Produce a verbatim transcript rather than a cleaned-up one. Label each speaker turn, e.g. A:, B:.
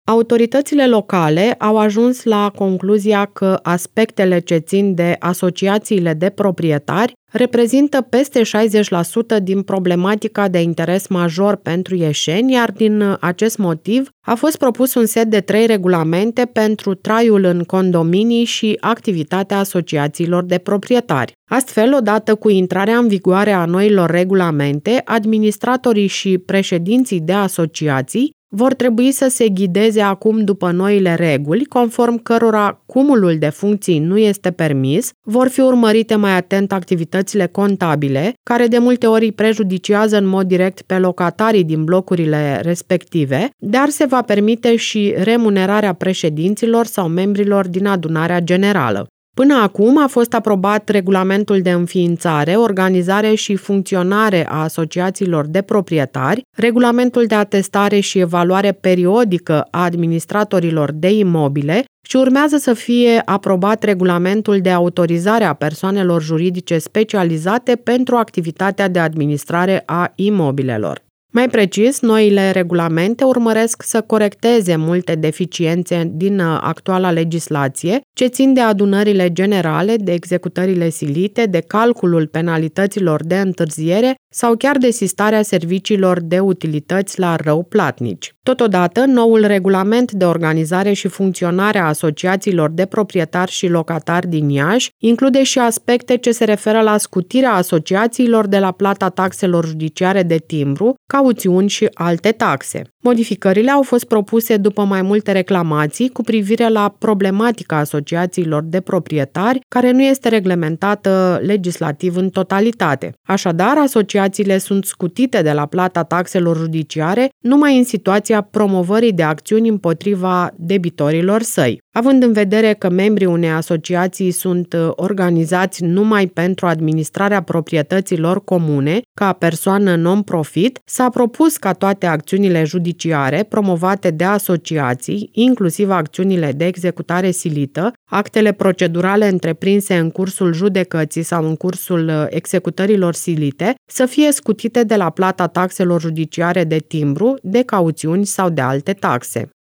A: Autoritățile locale au ajuns la concluzia că aspectele ce țin de asociațiile de proprietari reprezintă peste șaizeci la sută din problematica de interes major pentru ieșeni, iar din acest motiv a fost propus un set de trei regulamente pentru traiul în condominii și activitatea asociațiilor de proprietari. Astfel, odată cu intrarea în vigoare a noilor regulamente, administratorii și președinții de asociații vor trebui să se ghideze acum după noile reguli, conform cărora cumulul de funcții nu este permis, vor fi urmărite mai atent activitățile contabile, care de multe ori îi prejudiciază în mod direct pe locatarii din blocurile respective, dar se va permite și remunerarea președinților sau membrilor din adunarea generală. Până acum a fost aprobat regulamentul de înființare, organizare și funcționare a asociațiilor de proprietari, regulamentul de atestare și evaluare periodică a administratorilor de imobile și urmează să fie aprobat regulamentul de autorizare a persoanelor juridice specializate pentru activitatea de administrare a imobilelor. Mai precis, noile regulamente urmăresc să corecteze multe deficiențe din actuala legislație, ce țin de adunările generale, de executările silite, de calculul penalităților de întârziere sau chiar de sistarea serviciilor de utilități la răuplatnici. Totodată, noul regulament de organizare și funcționare a asociațiilor de proprietari și locatari din Iași include și aspecte ce se referă la scutirea asociațiilor de la plata taxelor judiciare de timbru, cauțiuni și alte taxe. Modificările au fost propuse după mai multe reclamații cu privire la problematica asociațiilor de proprietari, care nu este reglementată legislativ în totalitate. Așadar, asociațiile sunt scutite de la plata taxelor judiciare numai în situația promovării de acțiuni împotriva debitorilor săi. Având în vedere că membrii unei asociații sunt organizați numai pentru administrarea proprietăților comune, ca persoană non-profit, s-a propus ca toate acțiunile judiciare promovate de asociații, inclusiv acțiunile de executare silită, actele procedurale întreprinse în cursul judecății sau în cursul executărilor silite, să fie scutite de la plata taxelor judiciare de timbru, de cauțiuni sau de alte taxe.